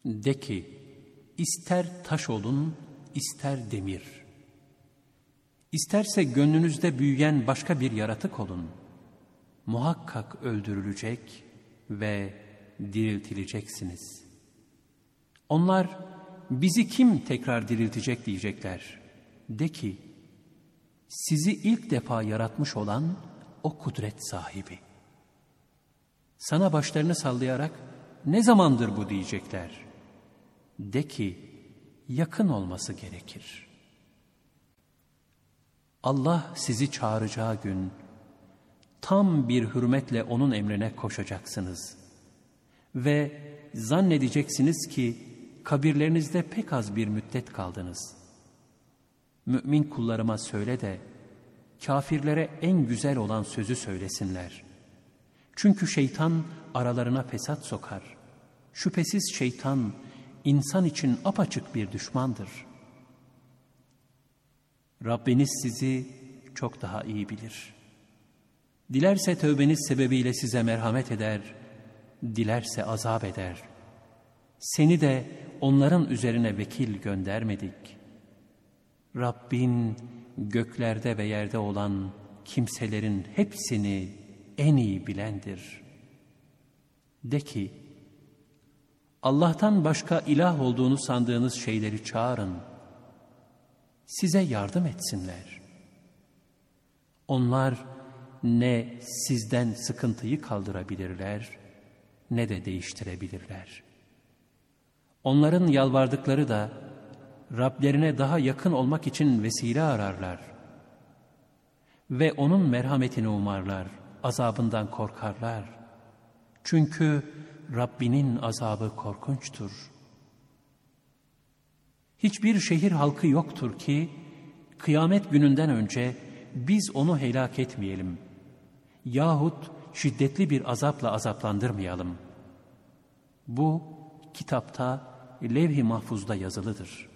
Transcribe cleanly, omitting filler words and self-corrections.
De ki, ister taş olun, ister demir. İsterse gönlünüzde büyüyen başka bir yaratık olun. Muhakkak öldürülecek ve diriltileceksiniz. Onlar, bizi kim tekrar diriltecek diyecekler. De ki, sizi ilk defa yaratmış olan o kudret sahibi. Sana başlarını sallayarak, ne zamandır bu diyecekler. De ki, yakın olması gerekir. Allah sizi çağıracağı gün, tam bir hürmetle onun emrine koşacaksınız. Ve zannedeceksiniz ki, kabirlerinizde pek az bir müddet kaldınız. Mümin kullarıma söyle de, kafirlere en güzel olan sözü söylesinler. Çünkü şeytan aralarına fesat sokar. Şüphesiz şeytan, insan için apaçık bir düşmandır. Rabbiniz sizi çok daha iyi bilir. Dilerse tövbeniz sebebiyle size merhamet eder, dilerse azap eder. Seni de onların üzerine vekil göndermedik. Rabbin göklerde ve yerde olan kimselerin hepsini en iyi bilendir. De ki, Allah'tan başka ilah olduğunu sandığınız şeyleri çağırın. Size yardım etsinler. Onlar ne sizden sıkıntıyı kaldırabilirler, ne de değiştirebilirler. Onların yalvardıkları da Rablerine daha yakın olmak için vesile ararlar. Ve onun merhametini umarlar, azabından korkarlar. Çünkü Rabbinin azabı korkunçtur. Hiçbir şehir halkı yoktur ki, kıyamet gününden önce biz onu helak etmeyelim. Yahut şiddetli bir azapla azaplandırmayalım. Bu, kitapta, levh-i mahfuzda yazılıdır.